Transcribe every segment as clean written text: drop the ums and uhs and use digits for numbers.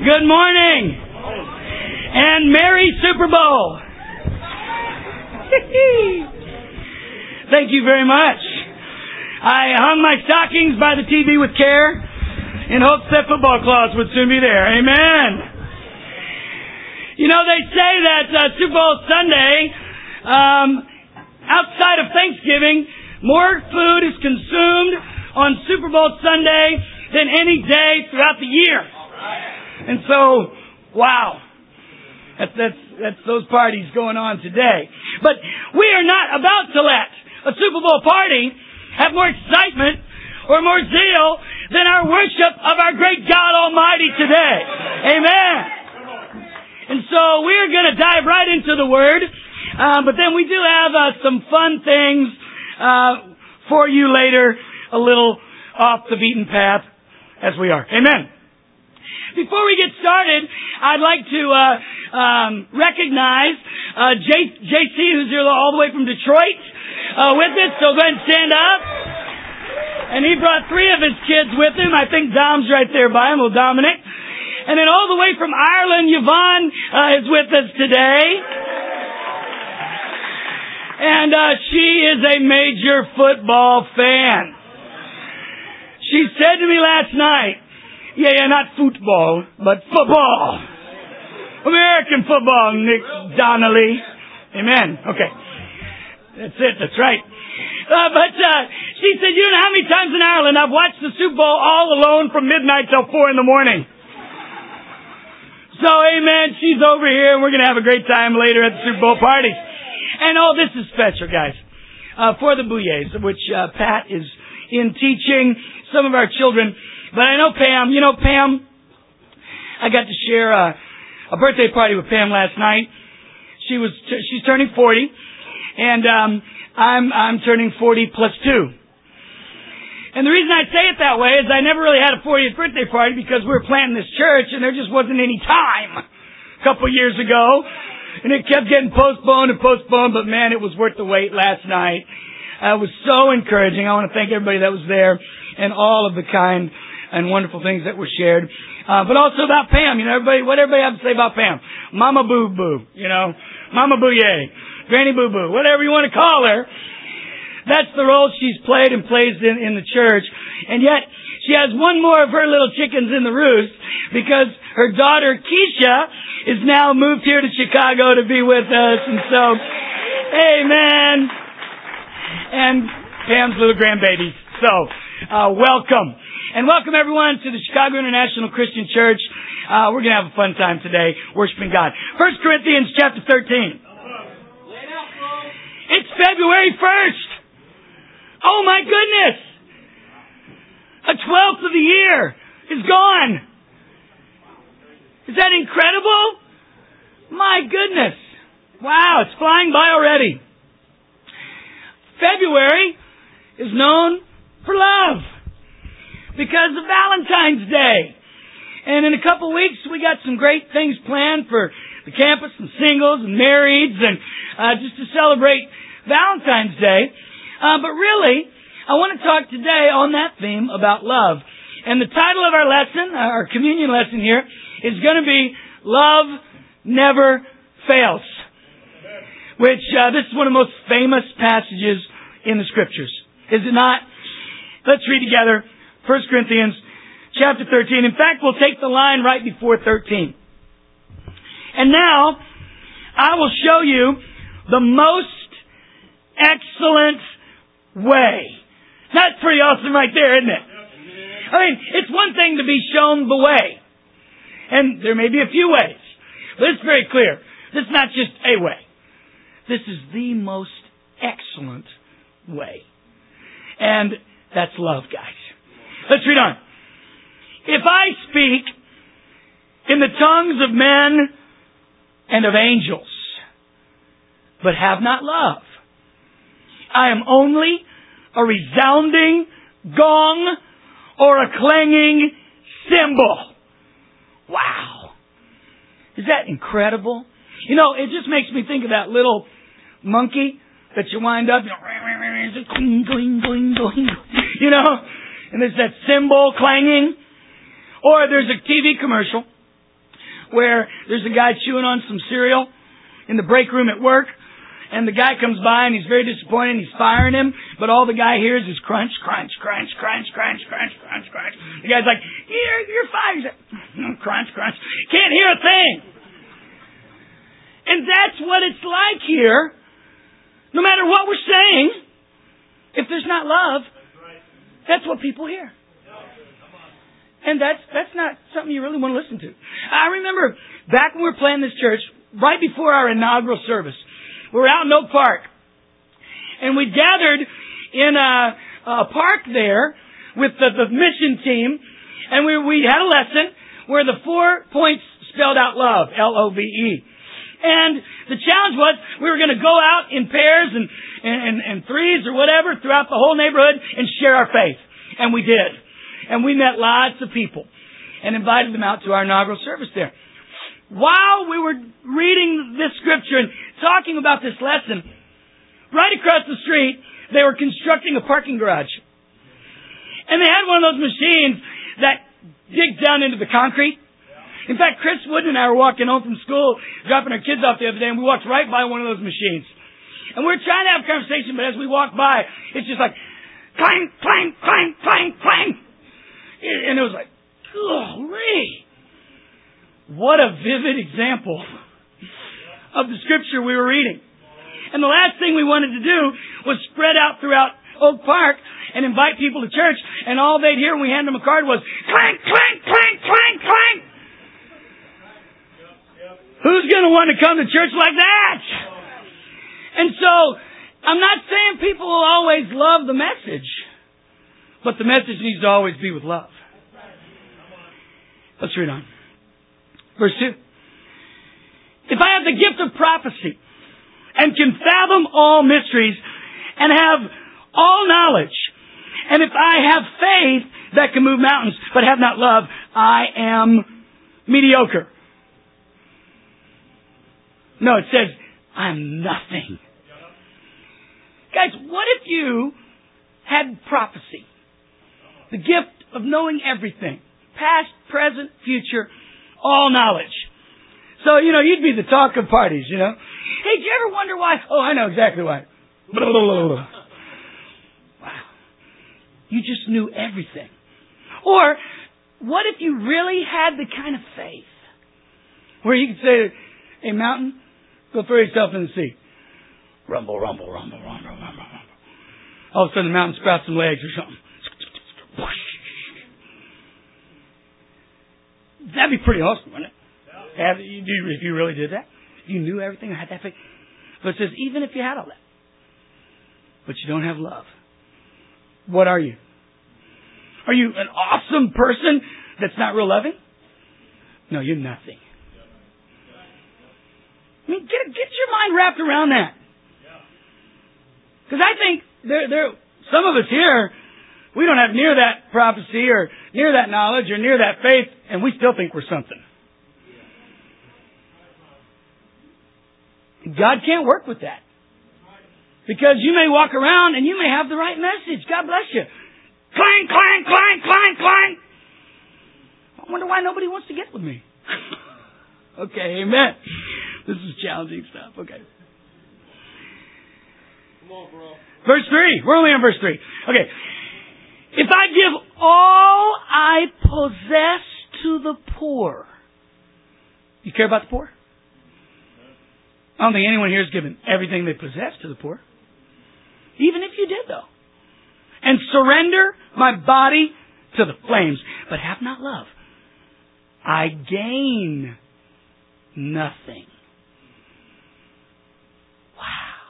Good morning. And Merry Super Bowl. Thank you very much. I hung my stockings by the TV with care in hopes that football cloths would soon be there. Amen. You know, they say that Super Bowl Sunday, outside of Thanksgiving, more food is consumed on Super Bowl Sunday than any day throughout the year. And so, wow. That's those parties going on today. But we are not about to let a Super Bowl party have more excitement or more zeal than our worship of our great God Almighty today. Amen. And so we're going to dive right into the Word. But then we do have some fun things for you later, a little off the beaten path as we are. Amen. Before we get started, I'd like to recognize JC, who's here all the way from Detroit, with us. So go ahead and stand up. And he brought 3 of his kids with him. I think Dom's right there by him, little Dominic. And then all the way from Ireland, Yvonne is with us today. And she is a major football fan. She said to me last night, yeah, not football, but football. American football, Nick Donnelly. Amen. Okay. That's it. That's right. But she said, you know how many times in Ireland I've watched the Super Bowl all alone from midnight till 4 a.m. So, amen, she's over here, and we're going to have a great time later at the Super Bowl party. And this is special, guys, for the Bouillets, which Pat is in teaching some of our children. But I know Pam. You know Pam? I got to share a birthday party with Pam last night. She's turning 40, and I'm turning 40 plus 2. And the reason I say it that way is I never really had a 40th birthday party because we were planting this church, and there just wasn't any time a couple years ago, and it kept getting postponed. But man, it was worth the wait last night. It was so encouraging. I want to thank everybody that was there and all of the kind and wonderful things that were shared. But also about Pam. You know, what everybody have to say about Pam? Mama Boo Boo, you know, Mama Bouillet, Granny Boo Boo, whatever you want to call her. That's the role she's played and plays in the church. And yet, she has one more of her little chickens in the roost because her daughter, Keisha, is now moved here to Chicago to be with us. And so, amen. And Pam's little grandbaby. So, welcome. And welcome everyone to the Chicago International Christian Church. We're going to have a fun time today worshiping God. 1 Corinthians chapter 13. It's February 1st. Oh my goodness. A 12th of the year is gone. Is that incredible? My goodness. Wow, it's flying by already. February is known for love because of Valentine's Day. And in a couple weeks, we got some great things planned for the campus and singles and marrieds and just to celebrate Valentine's Day. But really, I want to talk today on that theme about love. And the title of our lesson, our communion lesson here, is going to be Love Never Fails. Which, this is one of the most famous passages in the Scriptures. Is it not? Let's read together 1 Corinthians chapter 13. In fact, we'll take the line right before 13. And now, I will show you the most excellent way. That's pretty awesome right there, isn't it? I mean, it's one thing to be shown the way. And there may be a few ways. But it's very clear. This is not just a way. This is the most excellent way. And that's love, guys. Let's read on. If I speak in the tongues of men and of angels, but have not love, I am only a resounding gong or a clanging cymbal. Wow. Is that incredible? You know, it just makes me think of that little monkey that you wind up, you know, and there's that cymbal clanging. Or there's a TV commercial where there's a guy chewing on some cereal in the break room at work, and the guy comes by and he's very disappointed and he's firing him, but all the guy hears is crunch, crunch, crunch, crunch, crunch, crunch, crunch, crunch. The guy's like, you're fired. He's like, crunch, crunch. Can't hear a thing. And that's what it's like here. No matter what we're saying, if there's not love, that's what people hear. And that's not something you really want to listen to. I remember back when we were planning this church, right before our inaugural service, we were out in Oak Park. And we gathered in a park there with the mission team. And we had a lesson where the 4 points spelled out love, L-O-V-E. And the challenge was we were going to go out in pairs and threes or whatever throughout the whole neighborhood and share our faith. And we did. And we met lots of people and invited them out to our inaugural service there. While we were reading this scripture and talking about this lesson, right across the street, they were constructing a parking garage. And they had one of those machines that digs down into the concrete. In fact, Chris Wood and I were walking home from school, dropping our kids off the other day, and we walked right by one of those machines. And we were trying to have a conversation, but as we walked by, it's just like, clang, clang, clang, clang, clang. And it was like, golly. What a vivid example of the scripture we were reading. And the last thing we wanted to do was spread out throughout Oak Park and invite people to church, and all they'd hear when we handed them a card was, clang, clang, clang, clang, clang. Who's going to want to come to church like that? And so, I'm not saying people will always love the message, but the message needs to always be with love. Let's read on. Verse 2. If I have the gift of prophecy and can fathom all mysteries and have all knowledge, and if I have faith that can move mountains but have not love, I am mediocre. No, it says, I'm nothing. Guys, what if you had prophecy? The gift of knowing everything. Past, present, future, all knowledge. So, you'd be the talk of parties, Hey, do you ever wonder why? Oh, I know exactly why. Wow. You just knew everything. Or, what if you really had the kind of faith where you could say, hey, mountain, go throw yourself in the sea. Rumble, rumble, rumble, rumble, rumble, rumble. All of a sudden the mountain sprouts some legs or something. That'd be pretty awesome, wouldn't it? If you really did that. You knew everything and had that faith. But it says, even if you had all that, but you don't have love, what are you? Are you an awesome person that's not real loving? No, you're nothing. I mean, get your mind wrapped around that. Because I think some of us here, we don't have near that prophecy or near that knowledge or near that faith, and we still think we're something. God can't work with that. Because you may walk around and you may have the right message. God bless you. Clang, clang, clang, clang, clang. I wonder why nobody wants to get with me. Okay, amen. This is challenging stuff. Okay. Come on, bro. Verse 3. We're only on verse 3. Okay. If I give all I possess to the poor. You care about the poor? I don't think anyone here has given everything they possess to the poor. Even if you did, though. And surrender my body to the flames, but have not love, I gain nothing. Wow.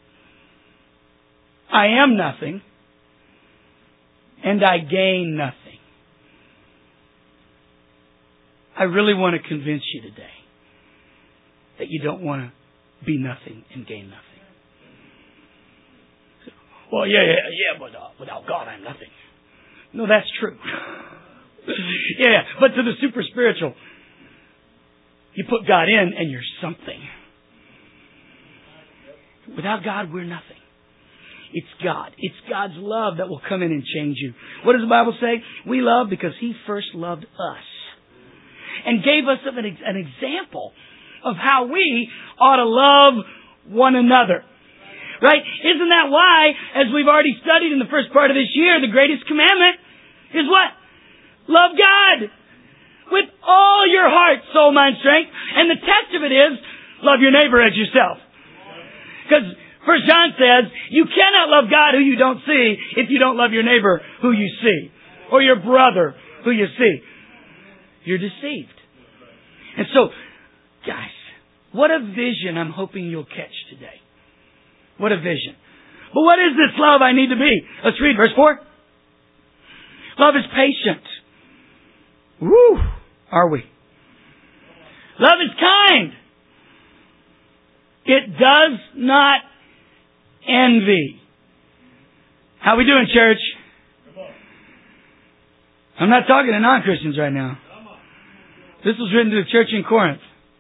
I am nothing, and I gain nothing. I really want to convince you today that you don't want to be nothing and gain nothing. Well, but without God, I'm nothing. No, that's true. But to the super spiritual, you put God in and you're something. Without God, we're nothing. It's God. It's God's love that will come in and change you. What does the Bible say? We love because He first loved us. and gave us an example of how we ought to love one another. Right? Isn't that why, as we've already studied in the first part of this year, the greatest commandment is what? Love God with all your heart, soul, mind, strength. And the test of it is, love your neighbor as yourself. Because 1 John says, you cannot love God who you don't see if you don't love your neighbor who you see. Or your brother who you see. You're deceived. And so, guys, what a vision I'm hoping you'll catch today. What a vision. But what is this love I need to be? Let's read verse 4. Love is patient. Woo! Are we? Love is kind. It does not envy. How we doing, church? I'm not talking to non-Christians right now. This was written to the church in Corinth.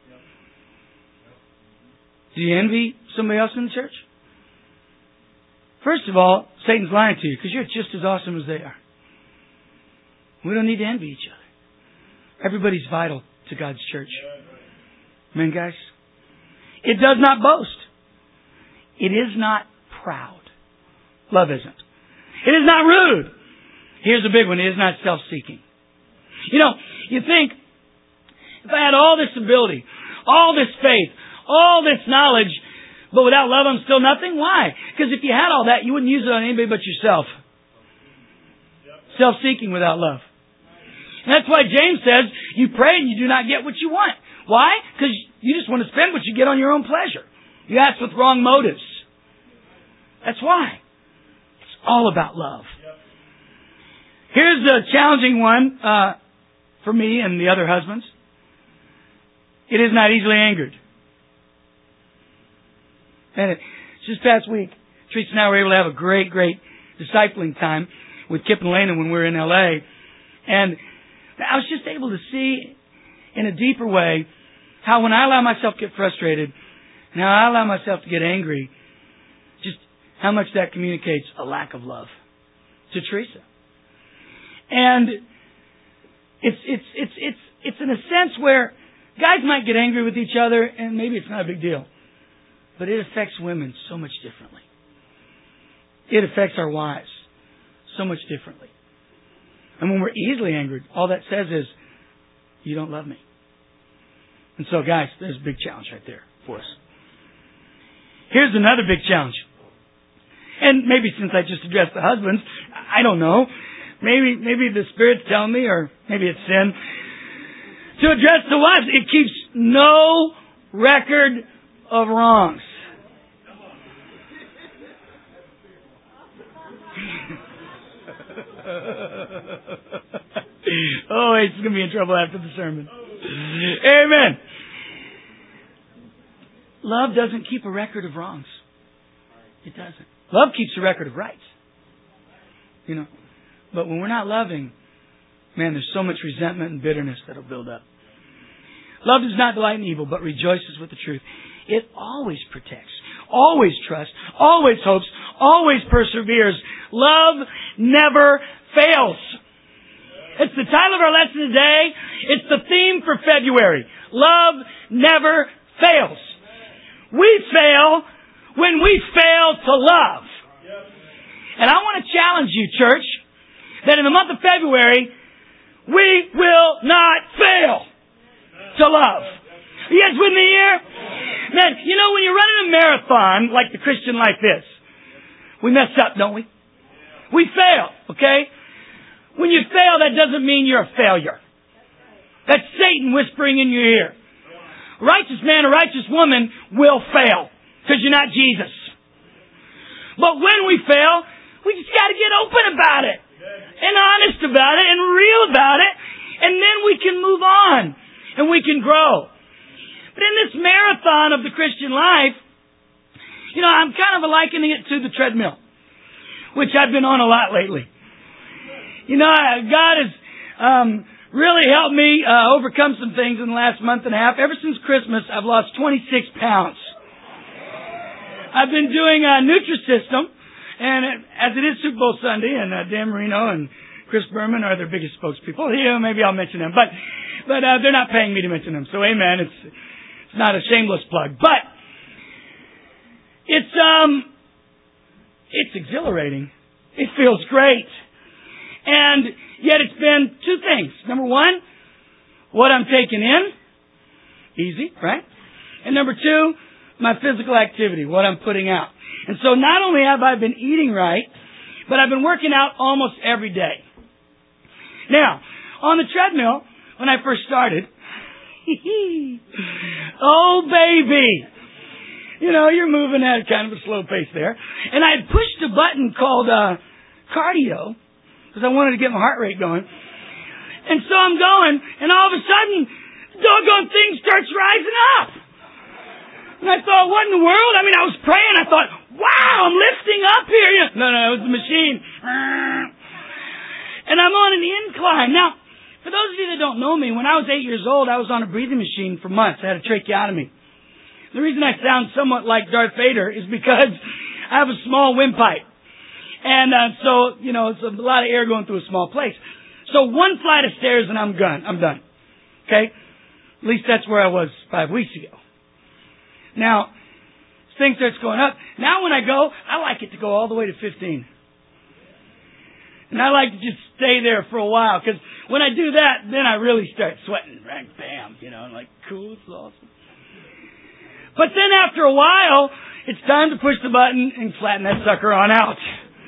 Do you envy somebody else in the church? First of all, Satan's lying to you because you're just as awesome as they are. We don't need to envy each other. Everybody's vital to God's church. Amen, guys? It does not boast. It is not proud. Love isn't. It is not rude. Here's a big one. It is not self-seeking. You know, you think, if I had all this ability, all this faith, all this knowledge, but without love, I'm still nothing? Why? Because if you had all that, you wouldn't use it on anybody but yourself. Self-seeking without love. And that's why James says, you pray and you do not get what you want. Why? Because you just want to spend what you get on your own pleasure. You ask with wrong motives. That's why. It's all about love. Here's a challenging one for me and the other husbands. It is not easily angered. And just past week, Teresa and I were able to have a great discipling time with Kip and Lena when we were in L.A. And I was just able to see in a deeper way how when I allow myself to get frustrated and how I allow myself to get angry, just how much that communicates a lack of love to Teresa. And it's in a sense where guys might get angry with each other and maybe it's not a big deal. But it affects women so much differently. It affects our wives so much differently. And when we're easily angered, all that says is, you don't love me. And so, guys, there's a big challenge right there for us. Here's another big challenge. And maybe since I just addressed the husbands, I don't know. Maybe the Spirit's telling me, or maybe it's sin. To address the wives, it keeps no record of wrongs. Oh, he's going to be in trouble after the sermon. Amen. Love doesn't keep a record of wrongs. It doesn't. Love keeps a record of rights. You know. But when we're not loving, man, there's so much resentment and bitterness that'll build up. Love does not delight in evil, but rejoices with the truth. It always protects, always trusts, always hopes, always perseveres. Love never fails. It's the title of our lesson today. It's the theme for February. Love never fails. We fail when we fail to love. And I want to challenge you, church, that in the month of February, we will not fail to love. Are you guys with me here? Man, you know, when you're running a marathon like the Christian life is, we mess up, don't we? We fail, okay? When you fail, that doesn't mean you're a failure. That's Satan whispering in your ear. A righteous man, a righteous woman will fail because you're not Jesus. But when we fail, we just got to get open about it and honest about it and real about it, and then we can move on and we can grow. But in this marathon of the Christian life, you know, I'm kind of likening it to the treadmill, which I've been on a lot lately. You know, God has really helped me overcome some things in the last month and a half. Ever since Christmas, I've lost 26 pounds. I've been doing Nutrisystem, and as it is Super Bowl Sunday, and Dan Marino and Chris Berman are their biggest spokespeople. Yeah, maybe I'll mention them. But But they're not paying me to mention them. So amen. It's not a shameless plug. But it's exhilarating. It feels great. And yet it's been two things. Number one, what I'm taking in. Easy, right? And number two, my physical activity, what I'm putting out. And so not only have I been eating right, but I've been working out almost every day. Now, on the treadmill, when I first started, oh baby, you're moving at kind of a slow pace there. And I had pushed a button called cardio, because I wanted to get my heart rate going. And so I'm going, and all of a sudden, the doggone thing starts rising up. And I thought, what in the world? I was praying. I thought, wow, I'm lifting up here. No, it was the machine. And I'm on an incline. Now, for those of you that don't know me, when I was 8 years old, I was on a breathing machine for months. I had a tracheotomy. The reason I sound somewhat like Darth Vader is because I have a small windpipe. And so, it's a lot of air going through a small place. So one flight of stairs and I'm done. Okay? At least that's where I was 5 weeks ago. Now, this thing starts going up. Now when I go, I like it to go all the way to 15. And I like to just stay there for a while, because when I do that, then I really start sweating. Right? Bam. I'm like, cool, it's awesome. But then after a while, it's time to push the button and flatten that sucker on out.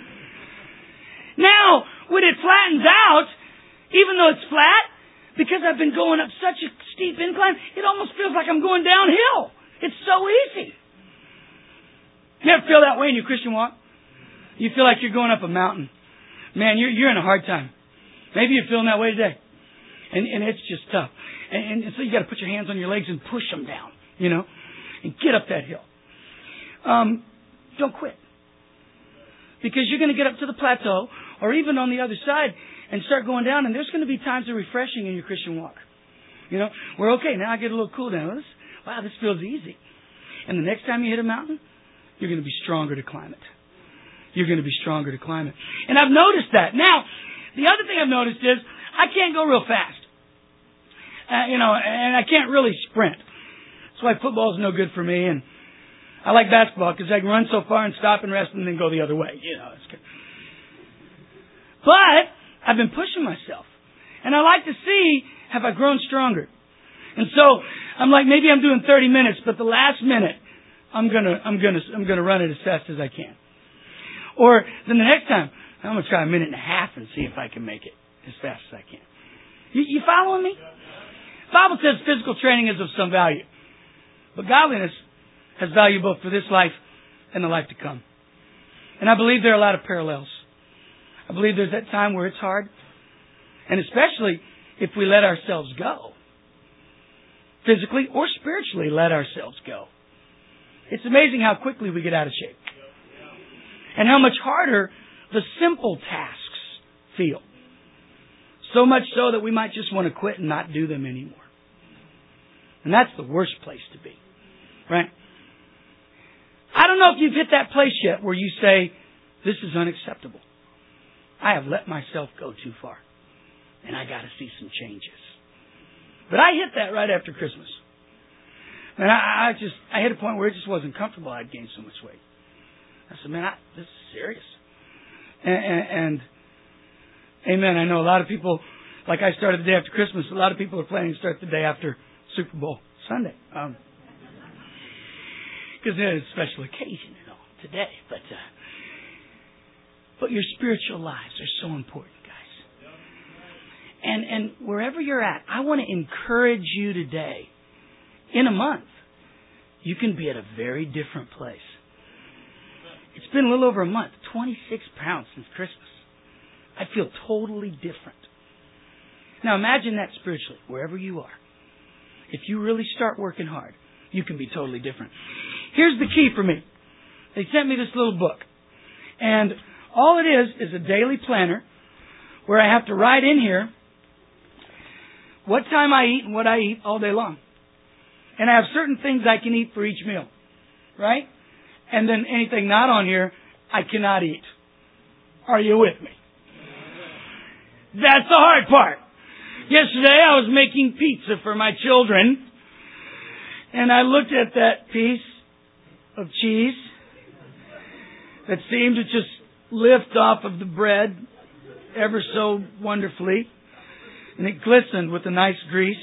Now, when it flattens out, even though it's flat, because I've been going up such a steep incline, it almost feels like I'm going downhill. It's so easy. You ever feel that way in your Christian walk? You feel like you're going up a mountain. Man, you're in a hard time. Maybe you're feeling that way today. And it's just tough. And so you got to put your hands on your legs and push them down, and get up that hill. Don't quit. Because you're going to get up to the plateau, or even on the other side, and start going down, and there's going to be times of refreshing in your Christian walk. We're okay. Now I get a little cool down. Wow, this feels easy. And the next time you hit a mountain, you're going to be stronger to climb it. You're going to be stronger to climb it. And I've noticed that. Now, the other thing I've noticed is I can't go real fast. And I can't really sprint. That's why football is no good for me. And I like basketball because I can run so far and stop and rest and then go the other way. It's good. But I've been pushing myself. And I like to see, have I grown stronger? And so I'm like, maybe I'm doing 30 minutes, but the last minute, I'm gonna run it as fast as I can. Or then the next time, I'm gonna try a minute and a half and see if I can make it as fast as I can. You following me? The Bible says physical training is of some value, but godliness has value both for this life and the life to come. And I believe there are a lot of parallels. I believe there's that time where it's hard, and especially if we let ourselves go. Physically or spiritually let ourselves go. It's amazing how quickly we get out of shape. And how much harder the simple tasks feel. So much so that we might just want to quit and not do them anymore. And that's the worst place to be. Right? I don't know if you've hit that place yet where you say, this is unacceptable. I have let myself go too far. And I got to see some changes. But I hit that right after Christmas. And I hit a point where it just wasn't comfortable. I'd gained so much weight. I said, man, this is serious. And amen. I know a lot of people, like I started the day after Christmas, a lot of people are planning to start the day after Super Bowl Sunday. Because there's a special occasion and all today. But your spiritual lives are so important, guys. And wherever you're at, I want to encourage you today. In a month, you can be at a very different place. It's been a little over a month, 26 pounds since Christmas. I feel totally different. Now imagine that spiritually, wherever you are. If you really start working hard, you can be totally different. Here's the key for me. They sent me this little book. And all it is a daily planner where I have to write in here what time I eat and what I eat all day long. And I have certain things I can eat for each meal. Right? And then anything not on here, I cannot eat. Are you with me? That's the hard part. Yesterday I was making pizza for my children, and I looked at that piece of cheese that seemed to just lift off of the bread ever so wonderfully, and it glistened with a nice grease.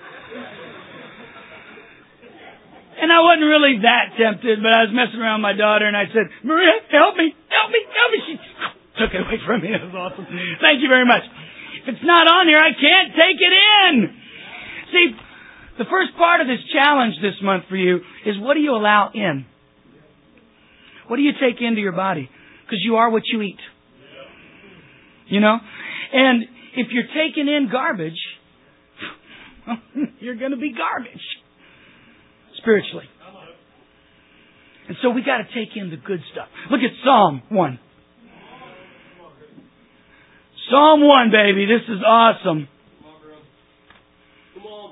And I wasn't really that tempted, but I was messing around with my daughter, and I said, Maria, help me. She took it away from me. It was awesome. Thank you very much. If it's not on here, I can't take it in. See, the first part of this challenge this month for you is, what do you allow in? What do you take into your body? Because you are what you eat. You know? And if you're taking in garbage, you're going to be garbage. Spiritually. And so we got to take in the good stuff. Look at Psalm 1. Psalm 1, baby. This is awesome. Come on.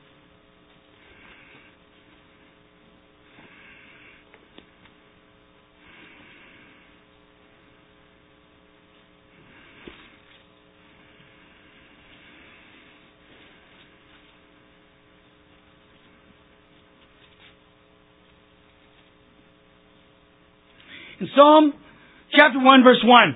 In Psalm chapter 1, verse 1.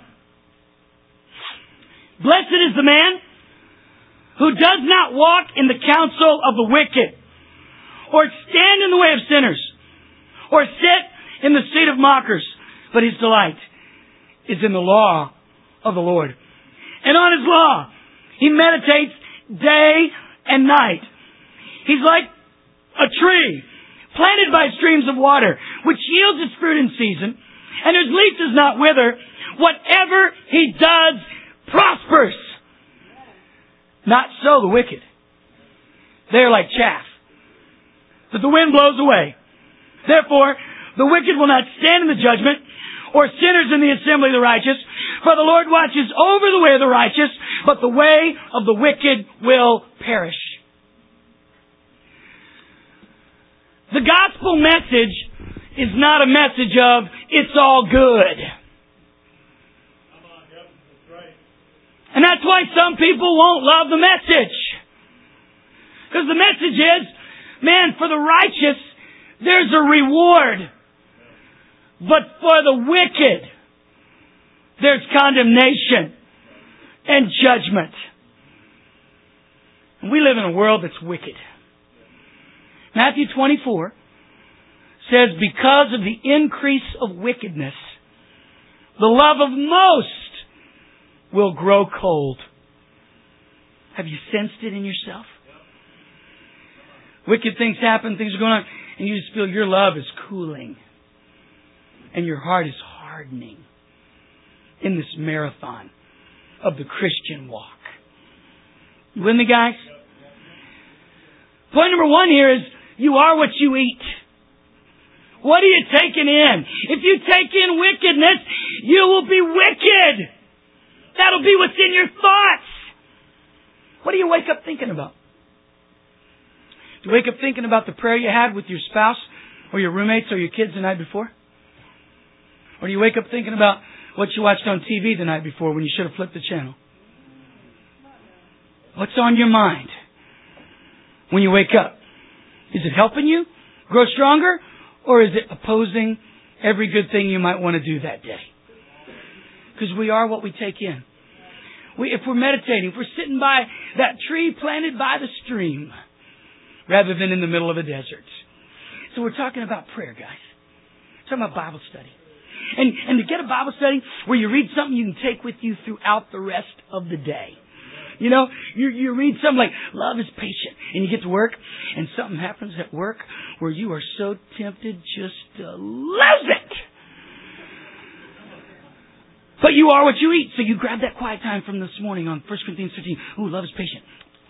Blessed is the man who does not walk in the counsel of the wicked, or stand in the way of sinners, or sit in the seat of mockers, but his delight is in the law of the Lord. And on his law he meditates day and night. He's like a tree planted by streams of water, which yields its fruit in season, and whose leaf does not wither. Whatever he does prospers. Not so the wicked. They are like chaff that the wind blows away. Therefore, the wicked will not stand in the judgment, or sinners in the assembly of the righteous. For the Lord watches over the way of the righteous, but the way of the wicked will perish. The gospel message is not a message of, it's all good. And that's why some people won't love the message. Because the message is, man, for the righteous, there's a reward. But for the wicked, there's condemnation and judgment. And we live in a world that's wicked. Matthew 24 says, because of the increase of wickedness, the love of most will grow cold. Have you sensed it in yourself? Wicked things happen, things are going on, and you just feel your love is cooling. And your heart is hardening in this marathon of the Christian walk. You with me, guys? Point number 1 here is, you are what you eat. What are you taking in? If you take in wickedness, you will be wicked. That'll be what's in your thoughts. What do you wake up thinking about? Do you wake up thinking about the prayer you had with your spouse or your roommates or your kids the night before? Or do you wake up thinking about what you watched on TV the night before when you should have flipped the channel? What's on your mind when you wake up? Is it helping you grow stronger, or is it opposing every good thing you might want to do that day? Because we are what we take in. If we're meditating, if we're sitting by that tree planted by the stream, rather than in the middle of a desert. So we're talking about prayer, guys. We're talking about Bible study. And to get a Bible study where you read something you can take with you throughout the rest of the day. You know, you read something like, love is patient, and you get to work, and something happens at work where you are so tempted just to lose it. But you are what you eat, so you grab that quiet time from this morning on 1 Corinthians 15. Ooh, love is patient.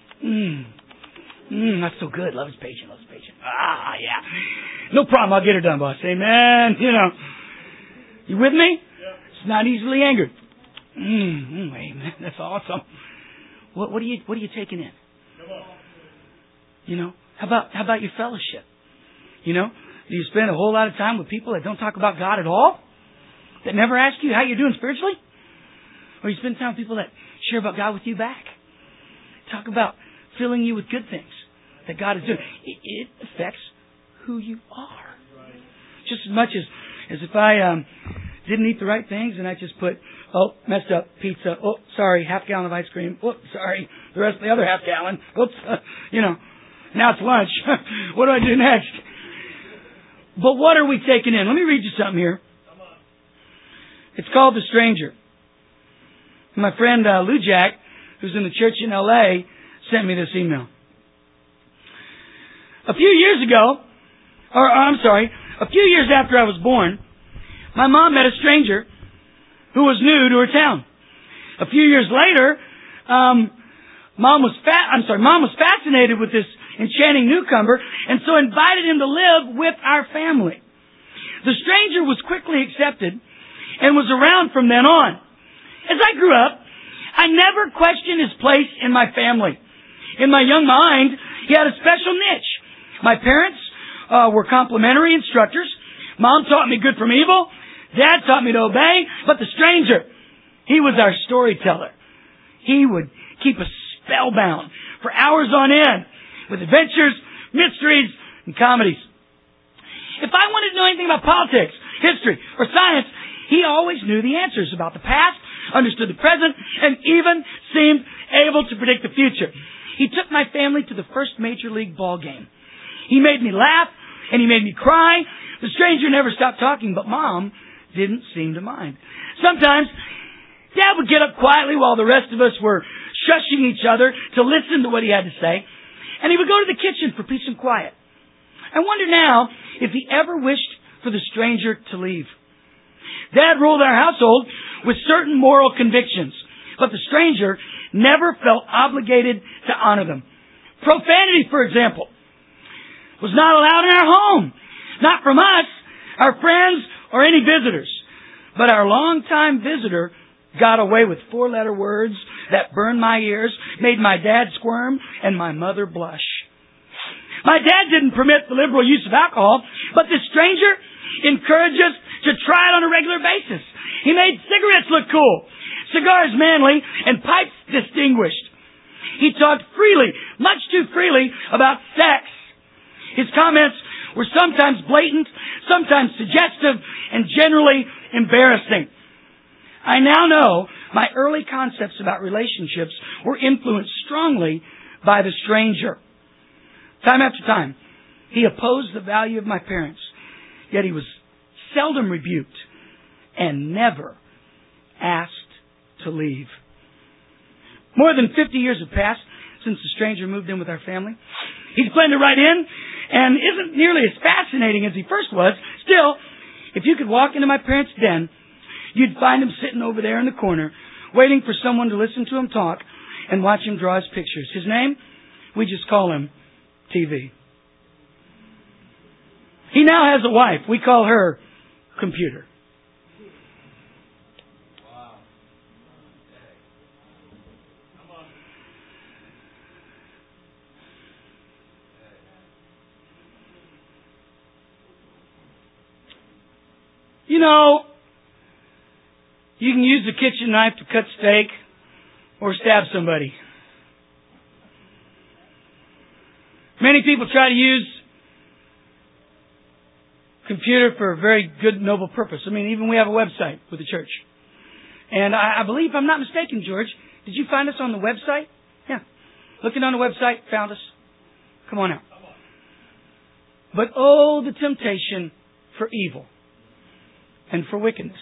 That's so good. Love is patient, love is patient. Ah, yeah. No problem, I'll get her done, boss. Amen. You know. You with me? Yeah. It's not easily angered. Amen. That's awesome. What are you taking in? You know, how about your fellowship? You know, do you spend a whole lot of time with people that don't talk about God at all? That never ask you how you're doing spiritually? Or you spend time with people that share about God with you back? Talk about filling you with good things that God is doing. It affects who you are. Just as much as if I didn't eat the right things and I just put, messed up pizza. Oh, sorry, half gallon of ice cream. Oh, sorry, the rest of the other half gallon. Oops, now it's lunch. What do I do next? But what are we taking in? Let me read you something here. It's called The Stranger. My friend Lou Jack, who's in the church in L.A., sent me this email. A few years after I was born, my mom met a stranger who was new to her town. A few years later, Mom was fascinated with this enchanting newcomer and so invited him to live with our family. The stranger was quickly accepted and was around from then on. As I grew up, I never questioned his place in my family. In my young mind, he had a special niche. My parents were complimentary instructors. Mom taught me good from evil. Dad taught me to obey. But the stranger, he was our storyteller. He would keep us spellbound for hours on end with adventures, mysteries, and comedies. If I wanted to know anything about politics, history, or science, he always knew the answers about the past, understood the present, and even seemed able to predict the future. He took my family to the first Major League ball game. He made me laugh, and he made me cry. The stranger never stopped talking, but Mom didn't seem to mind. Sometimes, Dad would get up quietly while the rest of us were shushing each other to listen to what he had to say, and he would go to the kitchen for peace and quiet. I wonder now if he ever wished for the stranger to leave. Dad ruled our household with certain moral convictions, but the stranger never felt obligated to honor them. Profanity, for example, was not allowed in our home. Not from us, our friends, or any visitors. But our longtime visitor got away with four-letter words that burned my ears, made my dad squirm, and my mother blush. My dad didn't permit the liberal use of alcohol, but the stranger encouraged us to try it on a regular basis. He made cigarettes look cool, cigars manly, and pipes distinguished. He talked freely, much too freely, about sex. His comments were sometimes blatant, sometimes suggestive, and generally embarrassing. I now know my early concepts about relationships were influenced strongly by the stranger. Time after time, he opposed the value of my parents, yet he was seldom rebuked and never asked to leave. More than 50 years have passed since the stranger moved in with our family. He's planning to write in and isn't nearly as fascinating as he first was. Still, if you could walk into my parents' den, you'd find him sitting over there in the corner, waiting for someone to listen to him talk and watch him draw his pictures. His name? We just call him TV. He now has a wife. We call her Computer. You know, you can use the kitchen knife to cut steak or stab somebody. Many people try to use computer for a very good, noble purpose. I mean, even we have a website with the church. And I believe, if I'm not mistaken, George, did you find us on the website? Yeah. Looking on the website, found us. Come on out. But oh, the temptation for evil and for wickedness.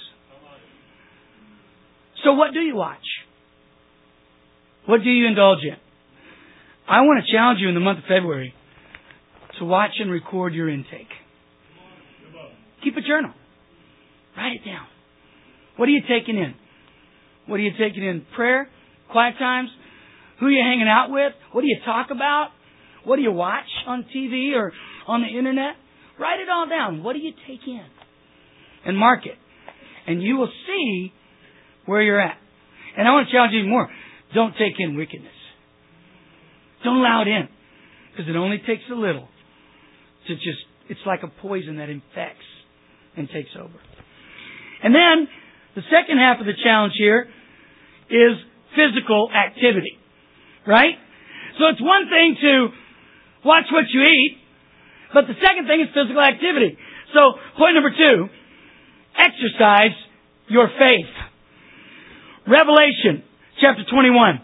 So what do you watch? What do you indulge in? I want to challenge you in the month of February to watch and record your intake. Keep a journal. Write it down. What are you taking in? What are you taking in? Prayer? Quiet times? Who are you hanging out with? What do you talk about? What do you watch on TV or on the internet? Write it all down. What do you take in? And mark it. And you will see where you're at. And I want to challenge you even more. Don't take in wickedness. Don't allow it in. Because it only takes a little to just, it's like a poison that infects and takes over. And then, the second half of the challenge here is physical activity. Right? So it's one thing to watch what you eat, but the second thing is physical activity. So point number 2, exercise your faith. Revelation chapter 21.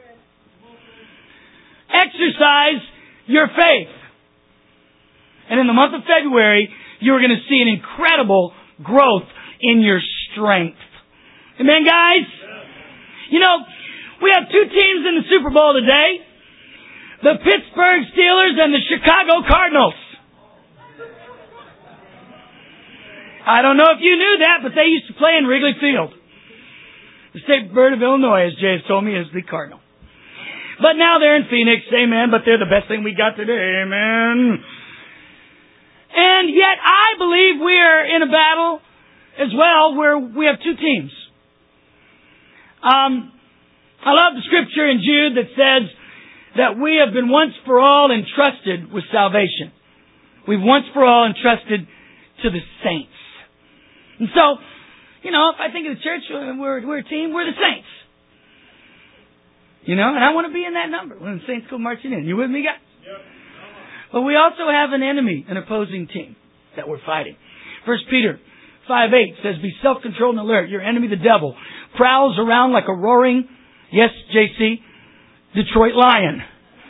Exercise your faith. And in the month of February, you're going to see an incredible growth in your strength. Amen, guys? You know, we have 2 teams in the Super Bowl today. The Pittsburgh Steelers and the Chicago Cardinals. I don't know if you knew that, but they used to play in Wrigley Field. The state bird of Illinois, as Jay has told me, is the Cardinal. But now they're in Phoenix, amen, but they're the best thing we got today, amen. And yet I believe we are in a battle as well where we have 2 teams. I love the scripture in Jude that says that we have been once for all entrusted with salvation. We've once for all entrusted to the saints. And so, you know, if I think of the church, we're a team, we're the saints. You know, and I want to be in that number when the saints go marching in. You with me, guys? Yep. But we also have an enemy, an opposing team that we're fighting. 1 Peter 5:8 says, be self-controlled and alert. Your enemy, the devil, prowls around like a roaring, yes, JC, Detroit lion.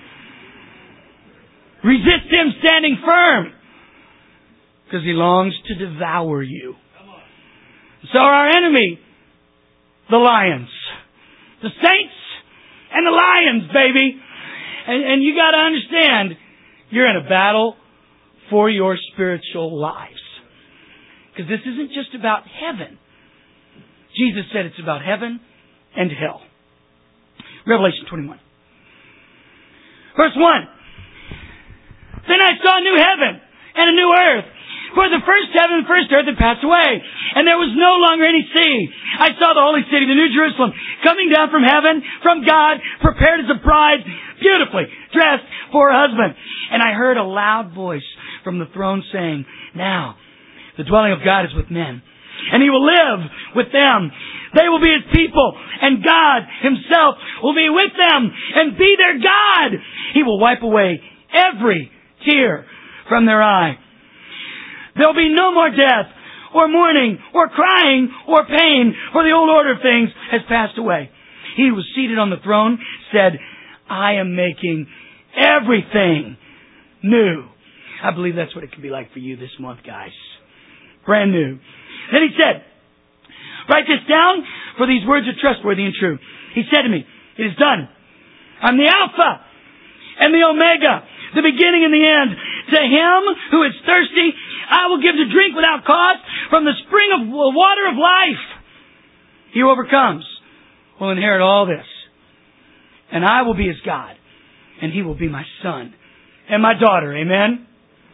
Resist him standing firm, because he longs to devour you. So our enemy, the lions, the saints and the lions, baby. And you got to understand, you're in a battle for your spiritual lives. Because this isn't just about heaven. Jesus said it's about heaven and hell. Revelation 21. Verse 1. Then I saw a new heaven and a new earth. For the first heaven and first earth had passed away, and there was no longer any sea. I saw the holy city, the New Jerusalem, coming down from heaven, from God, prepared as a bride, beautifully dressed for her husband. And I heard a loud voice from the throne saying, now, the dwelling of God is with men, and He will live with them. They will be His people, and God Himself will be with them and be their God. He will wipe away every tear from their eye. There will be no more death, or mourning, or crying, or pain, for the old order of things has passed away. He who was seated on the throne said, I am making everything new. I believe that's what it can be like for you this month, guys. Brand new. Then He said, write this down, for these words are trustworthy and true. He said to me, it is done. I'm the Alpha and the Omega, the beginning and the end. To him who is thirsty, I will give to drink without cost from the spring of water of life. He who overcomes will inherit all this. And I will be his God, and he will be my son and my daughter. Amen?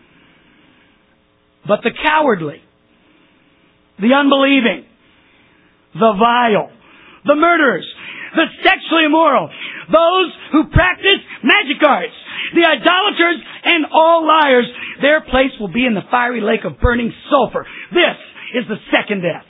But the cowardly, the unbelieving, the vile, the murderers, the sexually immoral, those who practice magic arts, the idolaters, and all liars, their place will be in the fiery lake of burning sulfur. This is the second death.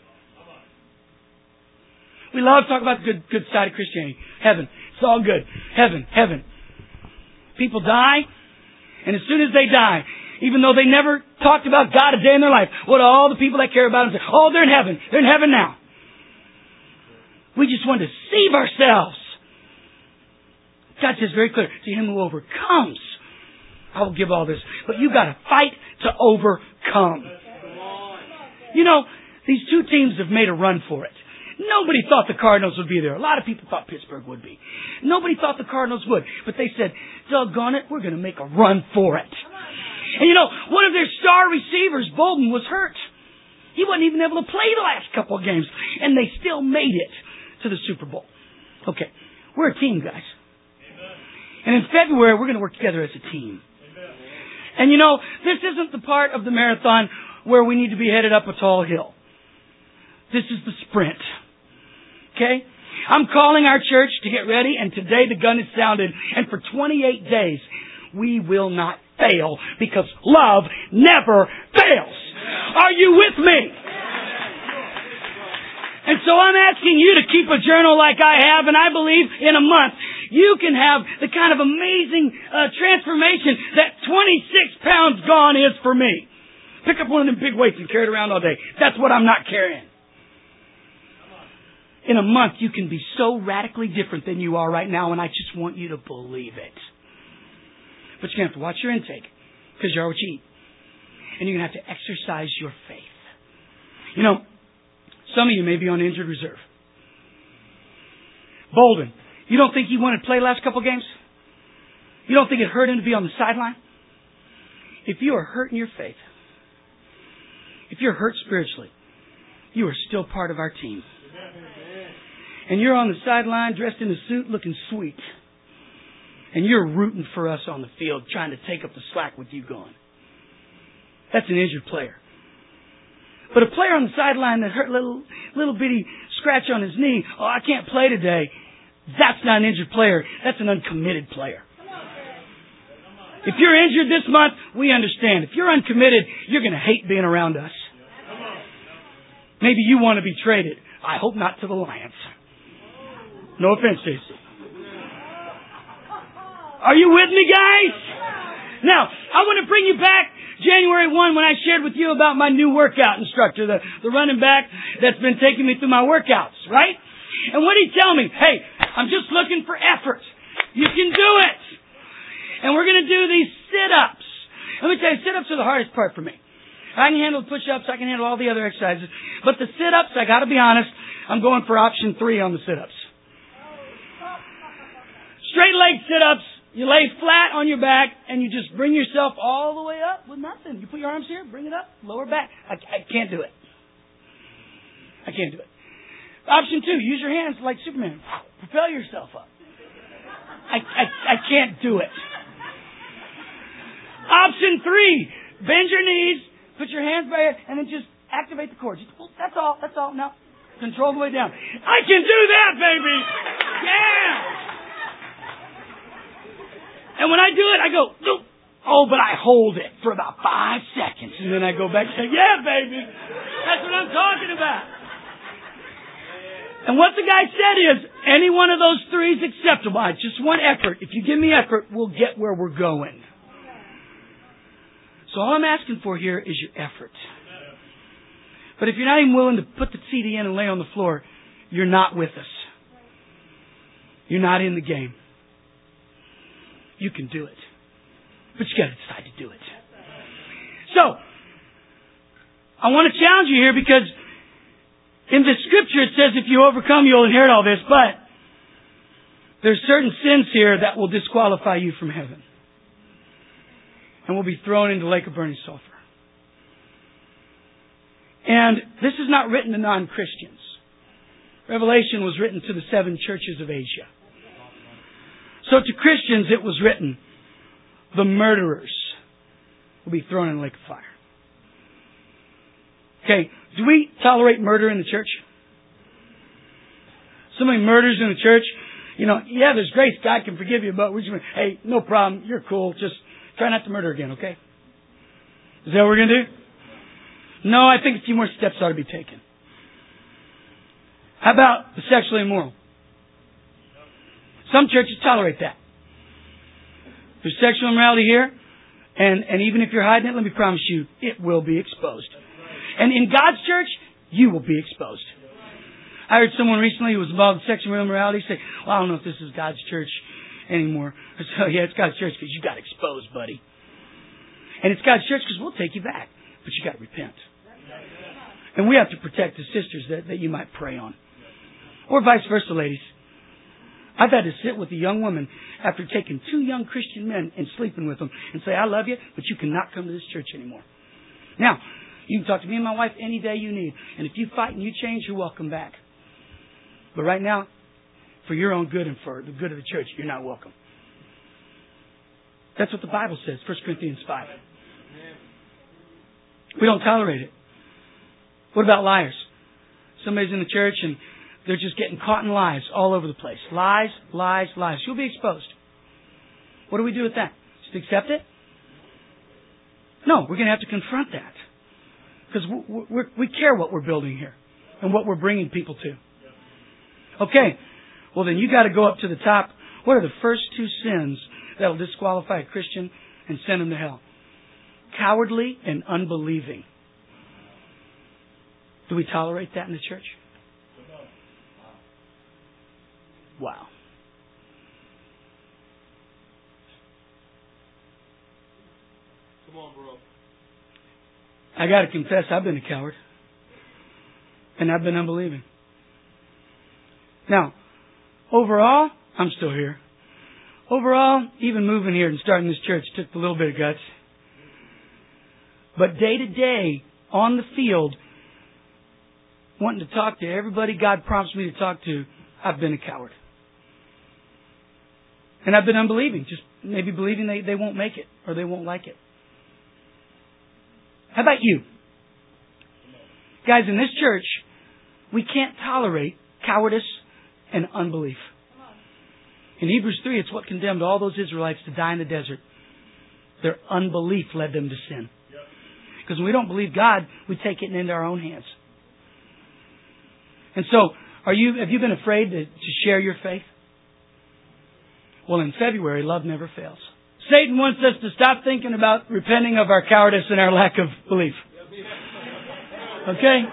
We love to talk about the good side of Christianity. Heaven. It's all good. Heaven. Heaven. People die, and as soon as they die, even though they never talked about God a day in their life, what do all the people that care about them say? Oh, they're in heaven. They're in heaven now. We just want to deceive ourselves. God says very clear, to him who overcomes, I will give all this. But you've got to fight to overcome. You know, these 2 teams have made a run for it. Nobody thought the Cardinals would be there. A lot of people thought Pittsburgh would be. Nobody thought the Cardinals would. But they said, doggone it, we're going to make a run for it. And you know, one of their star receivers, Bolden, was hurt. He wasn't even able to play the last couple of games. And they still made it to the Super Bowl. Okay, we're a team, guys. And in February, we're going to work together as a team. And you know, this isn't the part of the marathon where we need to be headed up a tall hill. This is the sprint. Okay? I'm calling our church to get ready, and today the gun is sounded. And for 28 days, we will not fail, because love never fails. Are you with me? And so I'm asking you to keep a journal like I have, and I believe in a month you can have the kind of amazing transformation that 26 pounds gone is for me. Pick up one of them big weights and carry it around all day. That's what I'm not carrying. In a month, you can be so radically different than you are right now, and I just want you to believe it. But you're going to have to watch your intake, because you are what you eat. And you're going to have to exercise your faith. You know, some of you may be on injured reserve. Bolden, you don't think he wanted to play the last couple games? You don't think it hurt him to be on the sideline? If you are hurt in your faith, if you're hurt spiritually, you are still part of our team. And you're on the sideline dressed in a suit looking sweet. And you're rooting for us on the field, trying to take up the slack with you going. That's an injured player. But a player on the sideline that hurt little bitty scratch on his knee, oh, I can't play today. That's not an injured player. That's an uncommitted player. If you're injured this month, we understand. If you're uncommitted, you're going to hate being around us. Maybe you want to be traded. I hope not to the Lions. No offense, Jason. Are you with me, guys? Now, I want to bring you back January 1 when I shared with you about my new workout instructor, the running back that's been taking me through my workouts, right? And what did he tell me? Hey, I'm just looking for effort. You can do it. And we're going to do these sit-ups. Let me tell you, sit-ups are the hardest part for me. I can handle the push-ups. I can handle all the other exercises. But the sit-ups, I got to be honest, I'm going for option 3 on the sit-ups. Straight leg sit-ups. You lay flat on your back and you just bring yourself all the way up with nothing. You put your arms here, bring it up, lower back. I can't do it. I can't do it. Option 2, use your hands like Superman. Propel yourself up. I can't do it. Option 3, bend your knees, put your hands by it, and then just activate the core. That's all. Now, control the way down. I can do that, baby! Yeah! And when I do it, I go, oh, but I hold it for about 5 seconds. And then I go back and say, yeah, baby. That's what I'm talking about. And what the guy said is, any one of those 3 is acceptable. I just want effort. If you give me effort, we'll get where we're going. So all I'm asking for here is your effort. But if you're not even willing to put the CD in and lay on the floor, you're not with us. You're not in the game. You can do it. But you got to decide to do it. So, I want to challenge you here because in the scripture it says if you overcome, you'll inherit all this. But there's certain sins here that will disqualify you from heaven. And will be thrown into the lake of burning sulfur. And this is not written to non-Christians. Revelation was written to the 7 churches of Asia. So to Christians it was written, the murderers will be thrown in the lake of fire. Okay, do we tolerate murder in the church? Somebody murders in the church, yeah, there's grace, God can forgive you, but hey, no problem, you're cool, just try not to murder again, okay? Is that what we're going to do? No, I think a few more steps ought to be taken. How about the sexually immoral? Some churches tolerate that. There's sexual immorality here, and even if you're hiding it, let me promise you, it will be exposed. And in God's church, you will be exposed. I heard someone recently who was involved in sexual immorality say, well, I don't know if this is God's church anymore. I said, oh, yeah, it's God's church because you got exposed, buddy. And it's God's church because we'll take you back, but you got to repent. And we have to protect the sisters that you might prey on. Or vice versa, ladies. I've had to sit with a young woman after taking 2 young Christian men and sleeping with them and say, I love you, but you cannot come to this church anymore. Now, you can talk to me and my wife any day you need. And if you fight and you change, you're welcome back. But right now, for your own good and for the good of the church, you're not welcome. That's what the Bible says, 1 Corinthians 5. We don't tolerate it. What about liars? Somebody's in the church and they're just getting caught in lies all over the place. Lies, lies, lies. You'll be exposed. What do we do with that? Just accept it? No, we're going to have to confront that. Because we care what we're building here and what we're bringing people to. Okay, well then you got to go up to the top What are the first two sins that will disqualify a Christian and send him to hell? Cowardly and unbelieving. Do we tolerate that in the church? Wow. Come on, bro. I got to confess, I've been a coward. And I've been unbelieving. Now, overall, I'm still here. Overall, even moving here and starting this church took a little bit of guts. But day to day, on the field, wanting to talk to everybody God prompts me to talk to, I've been a coward. And I've been unbelieving, just maybe believing they won't make it or they won't like it. How about you? Guys, in this church, we can't tolerate cowardice and unbelief. In Hebrews 3, it's what condemned all those Israelites to die in the desert. Their unbelief led them to sin. Because when we don't believe God, we take it into our own hands. And so, have you been afraid to share your faith? Well, in February, love never fails. Satan wants us to stop thinking about repenting of our cowardice and our lack of belief. Okay?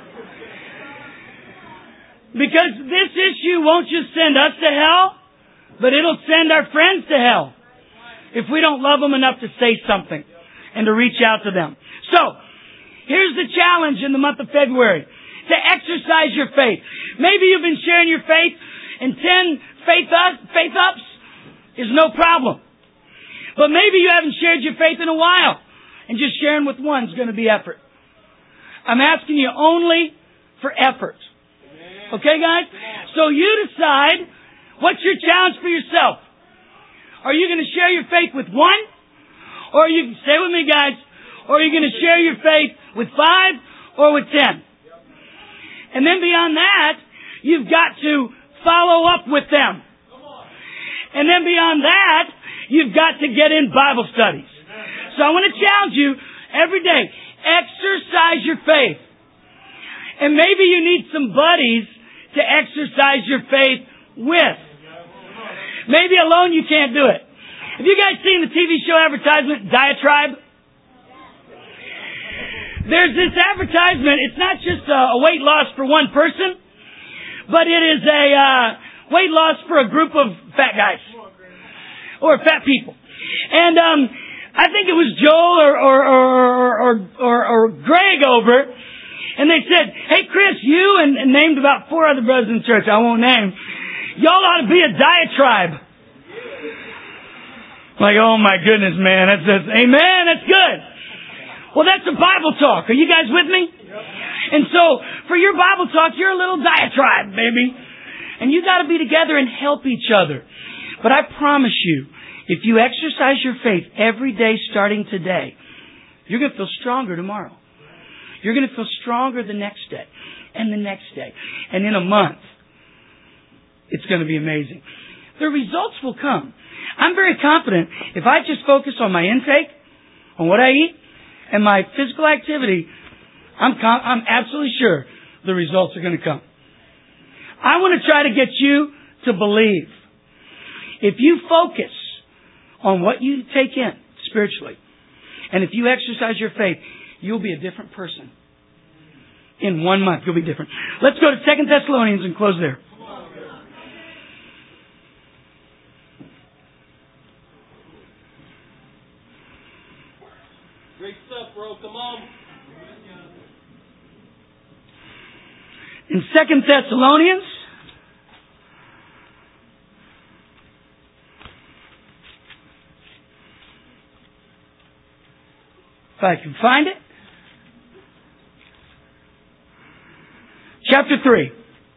Because this issue won't just send us to hell, but it'll send our friends to hell if we don't love them enough to say something and to reach out to them. So, here's the challenge in the month of February. To exercise your faith. Maybe you've been sharing your faith and 10 faith ups is no problem. But maybe you haven't shared your faith in a while. And just sharing with one is going to be effort. I'm asking you only for effort. Okay, guys? So you decide what's your challenge for yourself. Are you going to share your faith with one? Or are you, stay with me, guys, or are you going to share your faith with 5 or with 10? And then beyond that, you've got to follow up with them. And then beyond that, you've got to get in Bible studies. So I want to challenge you every day. Exercise your faith. And maybe you need some buddies to exercise your faith with. Maybe alone you can't do it. Have you guys seen the TV show advertisement, Diatribe? There's this advertisement. It's not just a weight loss for one person, but it is a weight loss for a group of fat guys or fat people. And I think it was Joel or Greg over, and they said, "Hey Chris, you and named about 4 other brothers in the church. I won't name. Y'all ought to be a diatribe." Like, oh my goodness, man, that's amen. That's good. Well, that's a Bible talk. Are you guys with me? And so, for your Bible talk, you're a little diatribe, baby. And you got to be together and help each other. But I promise you, if you exercise your faith every day starting today, you're going to feel stronger tomorrow. You're going to feel stronger the next day and the next day. And in a month, it's going to be amazing. The results will come. I'm very confident if I just focus on my intake, on what I eat, and my physical activity, I'm absolutely sure the results are going to come. I want to try to get you to believe. If you focus on what you take in spiritually, and if you exercise your faith, you'll be a different person. In 1 month, you'll be different. Let's go to 2 Thessalonians and close there. Great stuff, bro. Come on. In 2 Thessalonians, if I can find it, chapter 3.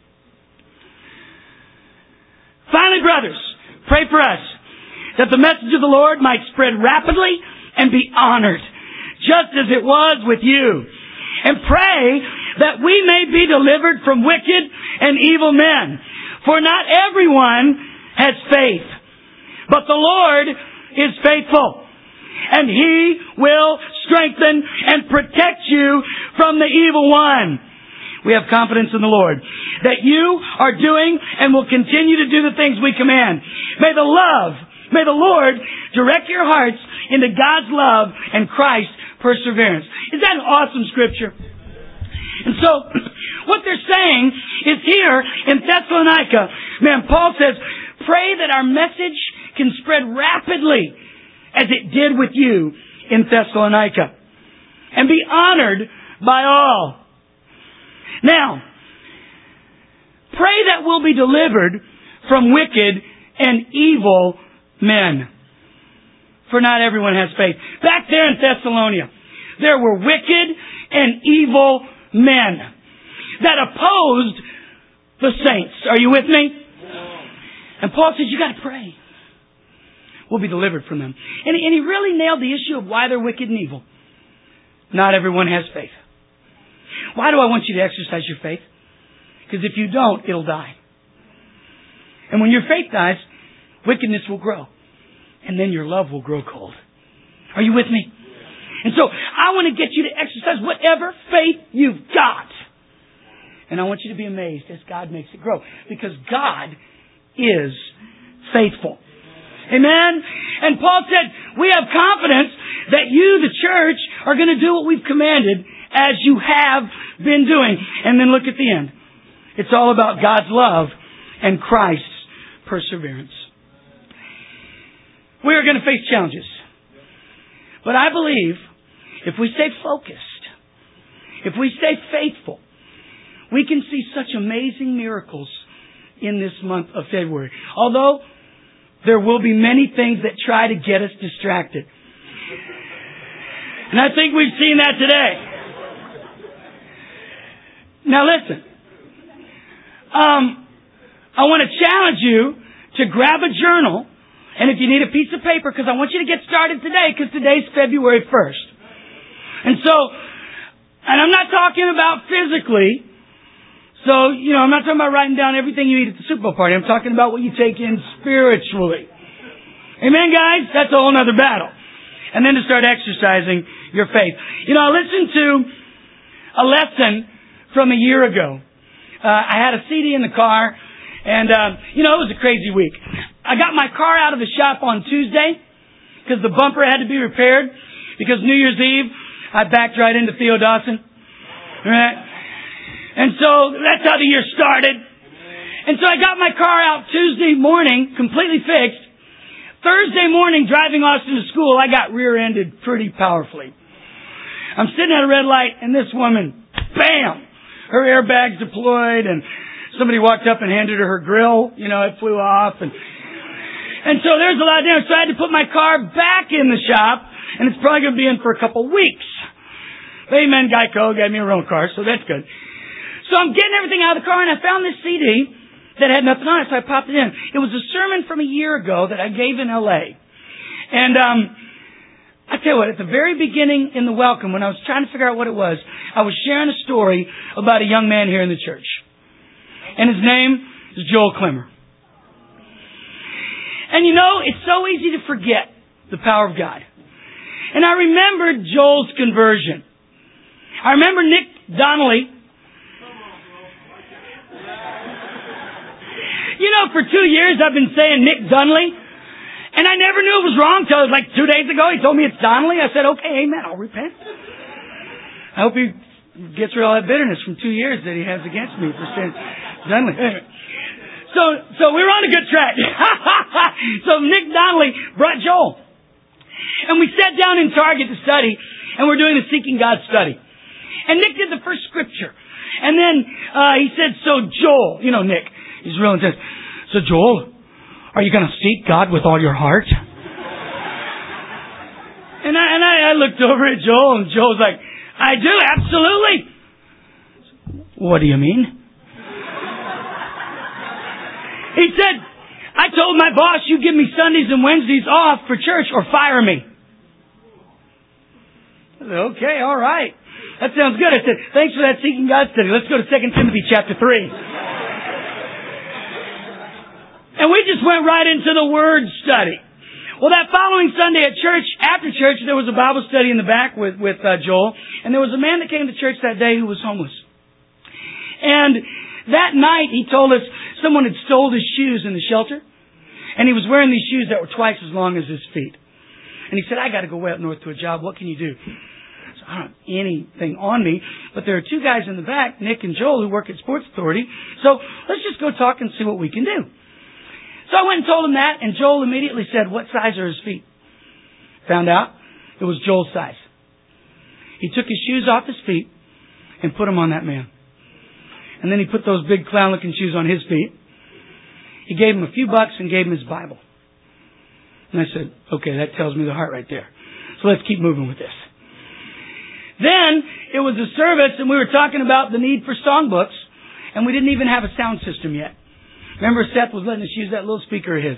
Finally, brothers, pray for us that the message of the Lord might spread rapidly and be honored, just as it was with you. And pray that we may be delivered from wicked and evil men. For not everyone has faith, but the Lord is faithful. And He will strengthen and protect you from the evil one. we have confidence in the Lord that you are doing and will continue to do the things we command. May the Lord direct your hearts into God's love and Christ's perseverance. Is that an awesome scripture? And so, what they're saying is here in Thessalonica, man, Paul says, pray that our message can spread rapidly as it did with you in Thessalonica and be honored by all. Now, pray that we'll be delivered from wicked and evil men. For not everyone has faith. Back there in Thessalonica, there were wicked and evil men that opposed the saints. Are you with me? And Paul says, you got to pray. We'll be delivered from them. And he really nailed the issue of why they're wicked and evil. Not everyone has faith. Why do I want you to exercise your faith? Because if you don't, it'll die. And when your faith dies, wickedness will grow. And then your love will grow cold. Are you with me? And so, I want to get you to exercise whatever faith you've got. And I want you to be amazed as God makes it grow. Because God is faithful. Amen? And Paul said, we have confidence that you, the church, are going to do what we've commanded as you have been doing. And then look at the end. It's all about God's love and Christ's perseverance. We are going to face challenges. But I believe if we stay focused, if we stay faithful, we can see such amazing miracles in this month of February. Although there will be many things that try to get us distracted. And I think we've seen that today. Now listen. I want to challenge you to grab a journal, and if you need a piece of paper, because I want you to get started today, because today's February 1st. And so, and I'm not talking about physically. So, I'm not talking about writing down everything you eat at the Super Bowl party. I'm talking about what you take in spiritually. Amen, guys? That's a whole other battle. And then to start exercising your faith. I listened to a lesson from a year ago. I had a CD in the car, and, it was a crazy week. I got my car out of the shop on Tuesday, because the bumper had to be repaired, because New Year's Eve, I backed right into Theo Dawson. Right? And so, that's how the year started. And so I got my car out Tuesday morning, completely fixed. Thursday morning, driving Austin to school, I got rear-ended pretty powerfully. I'm sitting at a red light, and this woman, bam! Her airbags deployed, and somebody walked up and handed her grill. It flew off. And so there's a lot of damage. So I had to put my car back in the shop, and it's probably going to be in for a couple weeks. Amen, Geico gave me a rental car, so that's good. So I'm getting everything out of the car, and I found this CD that had nothing on it, so I popped it in. It was a sermon from a year ago that I gave in L.A. And I tell you what, at the very beginning in the welcome, when I was trying to figure out what it was, I was sharing a story about a young man here in the church. And his name is Joel Clemmer. And it's so easy to forget the power of God. And I remembered Joel's conversion. I remember Nick Donnelly. For 2 years I've been saying Nick Donnelly. And I never knew it was wrong until like 2 days ago. He told me it's Donnelly. I said, okay, amen, I'll repent. I hope he gets rid of all that bitterness from 2 years that he has against me for saying Donnelly. Anyway. So we were on a good track. So Nick Donnelly brought Joel. And we sat down in Target to study, and we're doing the Seeking God study. And Nick did the first scripture. And then he said, so Joel, Nick, he's real intense. So Joel, are you going to seek God with all your heart? And I looked over at Joel, and Joel's like, I do, absolutely. What do you mean? He said, I told my boss, you give me Sundays and Wednesdays off for church or fire me. I said, okay, all right. That sounds good. I said, thanks for that Seeking God study. Let's go to 2 Timothy chapter 3. And we just went right into the Word study. Well, that following Sunday at church, after church, there was a Bible study in the back with Joel. And there was a man that came to church that day who was homeless. And that night, he told us someone had stole his shoes in the shelter. And he was wearing these shoes that were twice as long as his feet. And he said, I got to go way up north to a job. What can you do? So I don't have anything on me. But there are two guys in the back, Nick and Joel, who work at Sports Authority. So let's just go talk and see what we can do. So I went and told him that. And Joel immediately said, what size are his feet? Found out it was Joel's size. He took his shoes off his feet and put them on that man. And then he put those big clown-looking shoes on his feet. He gave him a few bucks and gave him his Bible. And I said, okay, that tells me the heart right there. So let's keep moving with this. Then it was a service and we were talking about the need for songbooks. And we didn't even have a sound system yet. Remember, Seth was letting us use that little speaker of his.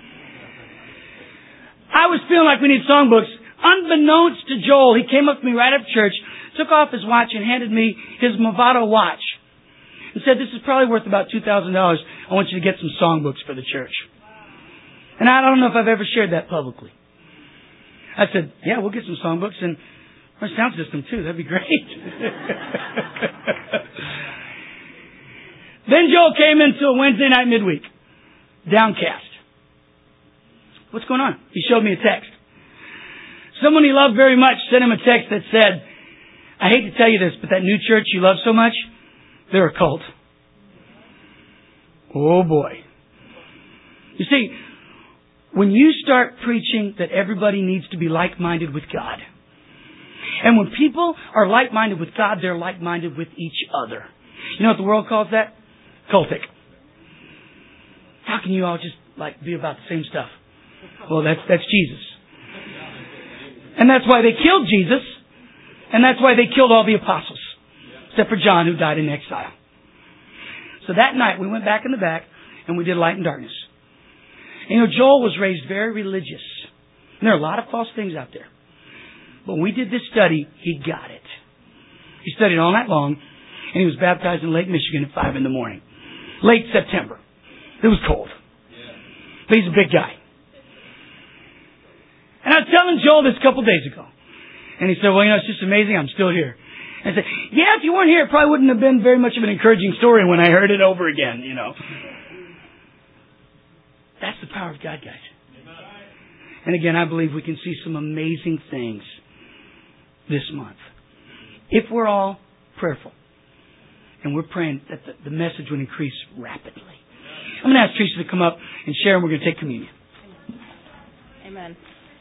I was feeling like we need songbooks. Unbeknownst to Joel, he came up to me right after church, took off his watch and handed me his Movado watch. And said, this is probably worth about $2,000. I want you to get some songbooks for the church. And I don't know if I've ever shared that publicly. I said, yeah, we'll get some songbooks and our sound system too. That'd be great. Then Joel came into a Wednesday night midweek. Downcast. What's going on? He showed me a text. Someone he loved very much sent him a text that said, I hate to tell you this, but that new church you love so much, they're a cult. Oh boy. You see, when you start preaching that everybody needs to be like-minded with God, and when people are like-minded with God, they're like-minded with each other. You know what the world calls that? Cultic. How can you all just be about the same stuff? Well, that's Jesus. And that's why they killed Jesus, and that's why they killed all the apostles. Except for John, who died in exile. So that night, we went back in the back, and we did Light and Darkness. And, Joel was raised very religious. And there are a lot of false things out there. But when we did this study, he got it. He studied all night long, and he was baptized in Lake Michigan at 5 in the morning. Late September. It was cold. But he's a big guy. And I was telling Joel this a couple days ago. And he said, well, it's just amazing. I'm still here. I said, yeah, if you weren't here, it probably wouldn't have been very much of an encouraging story when I heard it over again, That's the power of God, guys. And again, I believe we can see some amazing things this month. If we're all prayerful and we're praying that the message would increase rapidly. I'm going to ask Teresa to come up and share, and we're going to take communion. Amen.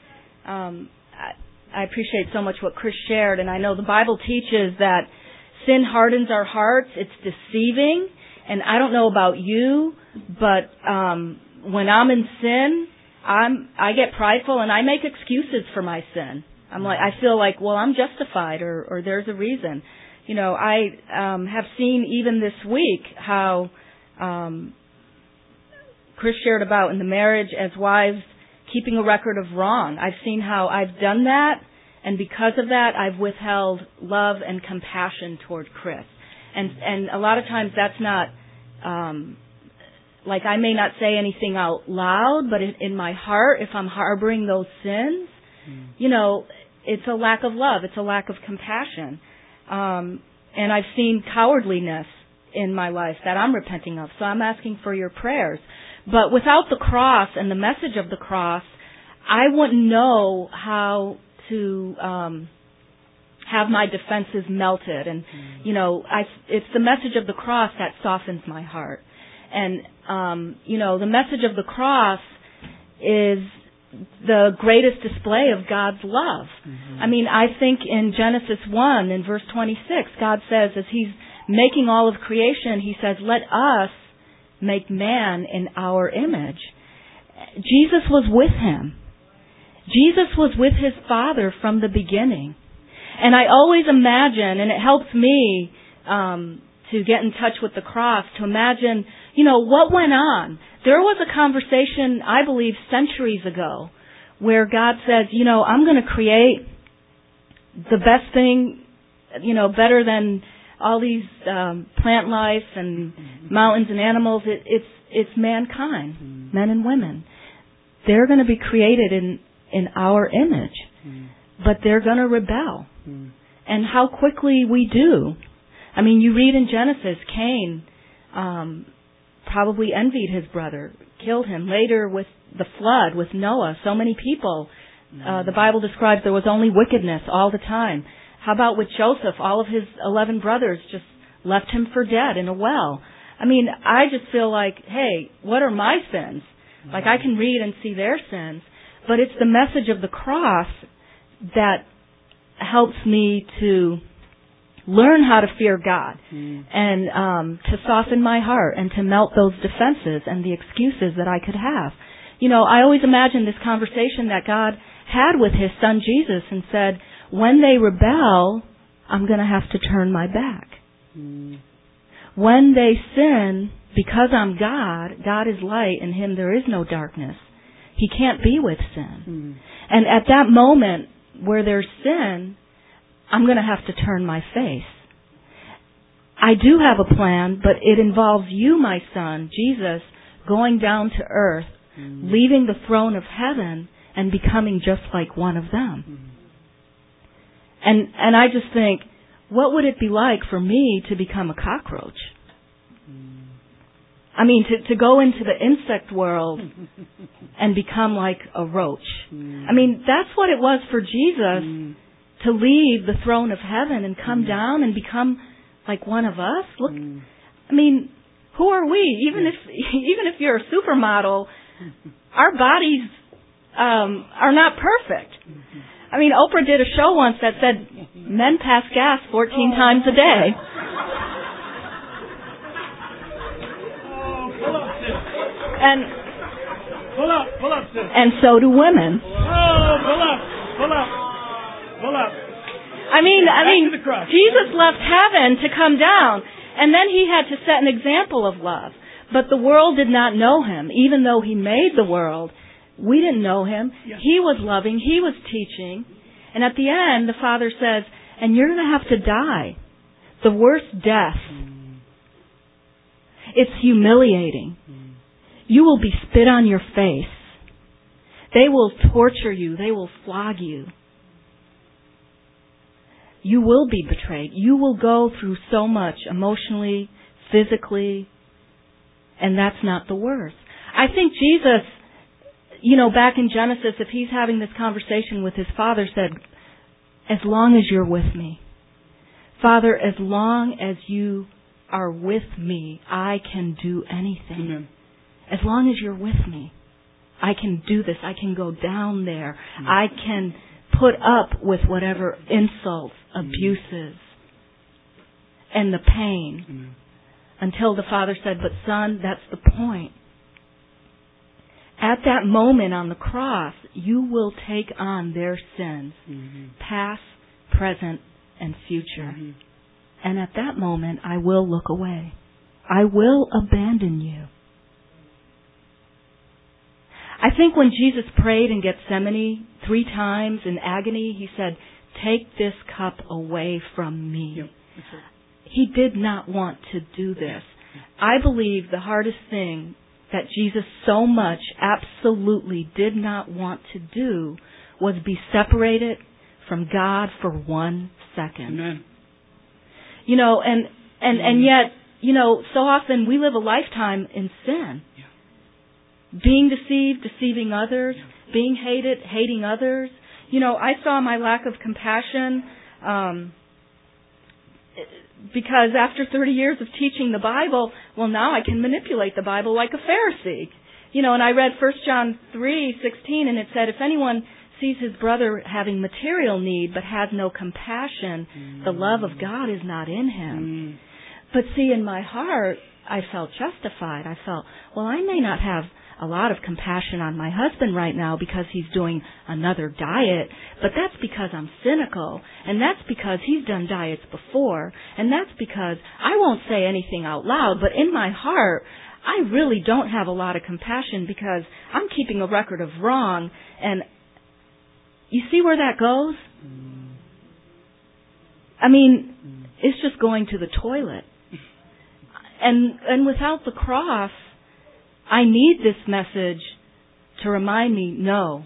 I appreciate so much what Chris shared, and I know the Bible teaches that sin hardens our hearts. It's deceiving, and I don't know about you, but when I'm in sin, I get prideful and I make excuses for my sin. I feel like, well, I'm justified, or there's a reason. I have seen even this week how Chris shared about in the marriage as wives keeping a record of wrong. I've seen how I've done that, and because of that, I've withheld love and compassion toward Chris. And a lot of times that's not, I may not say anything out loud, but in my heart, if I'm harboring those sins, it's a lack of love. It's a lack of compassion. And I've seen cowardliness in my life that I'm repenting of. So I'm asking for your prayers. But without the cross and the message of the cross, I wouldn't know how to have my defenses melted. And, it's the message of the cross that softens my heart. And, the message of the cross is the greatest display of God's love. Mm-hmm. I think in Genesis 1, in verse 26, God says, as He's making all of creation, He says, let us make man in our image. Jesus was with Him. Jesus was with His Father from the beginning. And I always imagine, and it helps me to get in touch with the cross, to imagine, what went on. There was a conversation, I believe, centuries ago, where God says, I'm going to create the best thing, better than all these plant life and mountains and animals. It's mankind, men and women. They're going to be created in our image, but they're going to rebel. And how quickly we do. I mean, you read in Genesis, Cain probably envied his brother, killed him. Later with the flood, with Noah, so many people. The Bible describes there was only wickedness all the time. How about with Joseph? All of his 11 brothers just left him for dead in a well. I mean, I just feel like, hey, what are my sins? Like, I can read and see their sins, but it's the message of the cross that helps me to learn how to fear God and to soften my heart and to melt those defenses and the excuses that I could have. You know, I always imagine this conversation that God had with His Son Jesus and said, when they rebel, I'm going to have to turn my back. When they sin, because I'm God, God is light, in Him there is no darkness. He can't be with sin. And at that moment where there's sin, I'm going to have to turn my face. I do have a plan, but it involves you, my Son, Jesus, going down to earth, leaving the throne of heaven and becoming just like one of them. And I just think, what would it be like for me to become a cockroach? I mean, to go into the insect world and become like a roach. I mean, that's what it was for Jesus to leave the throne of heaven and come down and become like one of us. Look, I mean, who are we? Even if you're a supermodel, our bodies are not perfect. I mean, Oprah did a show once that said men pass gas 14 times a day. And pull up, sis. And so do women. Pull up. I mean, Jesus left heaven to come down, and then He had to set an example of love. But the world did not know Him, even though He made the world. We didn't know Him. Yeah. He was loving. He was teaching. And at the end, the Father says, and you're going to have to die. The worst death. It's humiliating. You will be spit on your face. They will torture you. They will flog you. You will be betrayed. You will go through so much emotionally, physically, and that's not the worst. I think Jesus, back in Genesis, if He's having this conversation with His Father, said, as long as you're with me, Father, as long as you are with me, I can do anything. Amen. As long as you're with me, I can do this. I can go down there. I can put up with whatever insults, abuses, and the pain. Until the Father said, but son, that's the point. At that moment on the cross, you will take on their sins, past, present, and future. And at that moment, I will look away. I will abandon you. I think when Jesus prayed in Gethsemane 3 times in agony, He said, take this cup away from me. Yep. Right. He did not want to do this. I believe the hardest thing that Jesus so much absolutely did not want to do was be separated from God for 1 second. Amen. And yet, so often we live a lifetime in sin. Being deceived, deceiving others, being hated, hating others. I saw my lack of compassion because after 30 years of teaching the Bible, well, now I can manipulate the Bible like a Pharisee. And I read 1 John 3:16, and it said, if anyone sees his brother having material need but has no compassion, the love of God is not in him. But see, in my heart, I felt justified. I felt, well, I may not have a lot of compassion on my husband right now because he's doing another diet, but that's because I'm cynical, and that's because he's done diets before, and that's because I won't say anything out loud, but in my heart, I really don't have a lot of compassion because I'm keeping a record of wrong, and you see where that goes? I mean, it's just going to the toilet. And without the cross, I need this message to remind me, no.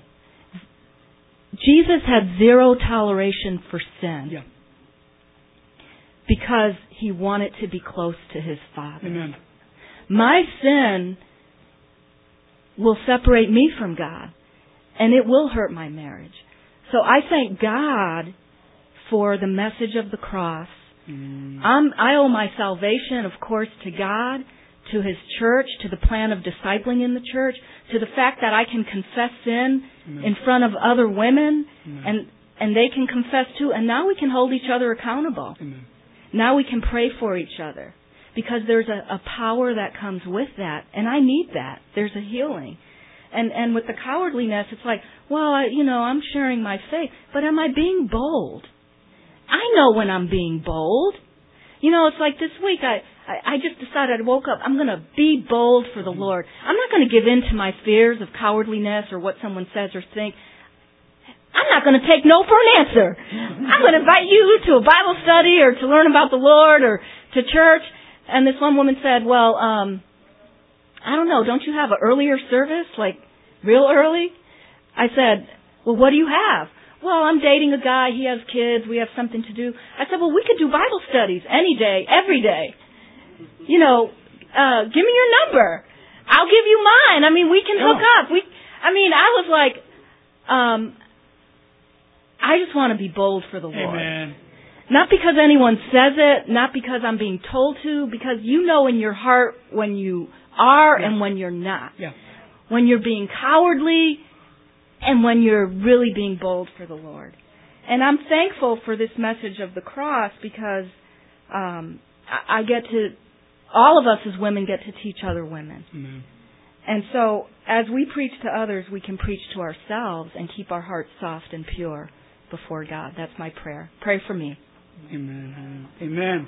Jesus had zero toleration for sin. Yeah. because He wanted to be close to His Father. Amen. My sin will separate me from God, and it will hurt my marriage. So I thank God for the message of the cross. I owe my salvation, of course, to God, to His church, to the plan of discipling in the church, to the fact that I can confess sin in front of other women, and they can confess too, and now we can hold each other accountable. Amen. Now we can pray for each other, because there's a power that comes with that, and I need that. There's a healing. And with the cowardliness, it's like, well, I'm sharing my faith, but am I being bold? I know when I'm being bold. It's like this week, I just decided, I woke up, I'm going to be bold for the Lord. I'm not going to give in to my fears of cowardliness or what someone says or thinks. I'm not going to take no for an answer. I'm going to invite you to a Bible study or to learn about the Lord or to church. And this one woman said, well, I don't know, don't you have an earlier service, like real early? I said, well, what do you have? Well, I'm dating a guy, he has kids, we have something to do. I said, well, we could do Bible studies any day, every day. Give me your number. I'll give you mine. We can hook up. I was like, I just want to be bold for the Lord. Amen. Not because anyone says it, not because I'm being told to, because you know in your heart when you are and when you're not. Yeah. When you're being cowardly and when you're really being bold for the Lord. And I'm thankful for this message of the cross because I get to, all of us as women get to teach other women. Mm-hmm. And so as we preach to others, we can preach to ourselves and keep our hearts soft and pure before God. That's my prayer. Pray for me. Amen. Amen.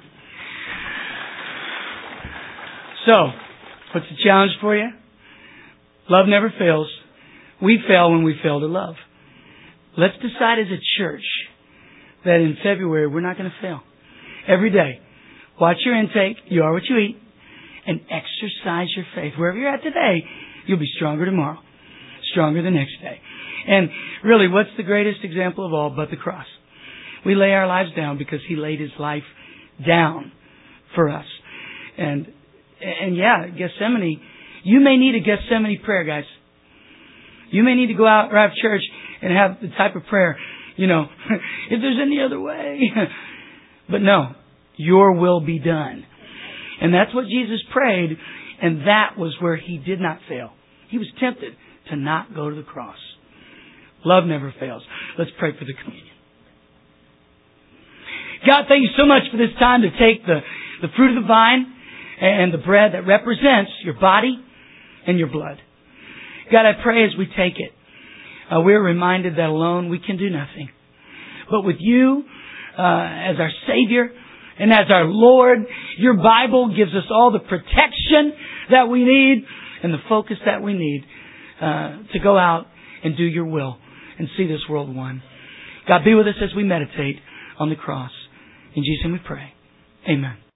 So, what's the challenge for you? Love never fails. We fail when we fail to love. Let's decide as a church that in February we're not going to fail. Every day, watch your intake. You are what you eat. And exercise your faith. Wherever you're at today, you'll be stronger tomorrow. Stronger the next day. And really, what's the greatest example of all but the cross? We lay our lives down because He laid His life down for us. And yeah, Gethsemane, you may need a Gethsemane prayer, guys. You may need to go out or have church and have the type of prayer, if there's any other way. But no, your will be done. And that's what Jesus prayed, and that was where He did not fail. He was tempted to not go to the cross. Love never fails. Let's pray for the communion. God, thank you so much for this time to take the fruit of the vine and the bread that represents your body and your blood. God, I pray as we take it, we're reminded that alone we can do nothing. But with you as our Savior and as our Lord, your Bible gives us all the protection that we need and the focus that we need to go out and do your will and see this world won. God, be with us as we meditate on the cross. In Jesus' name we pray. Amen.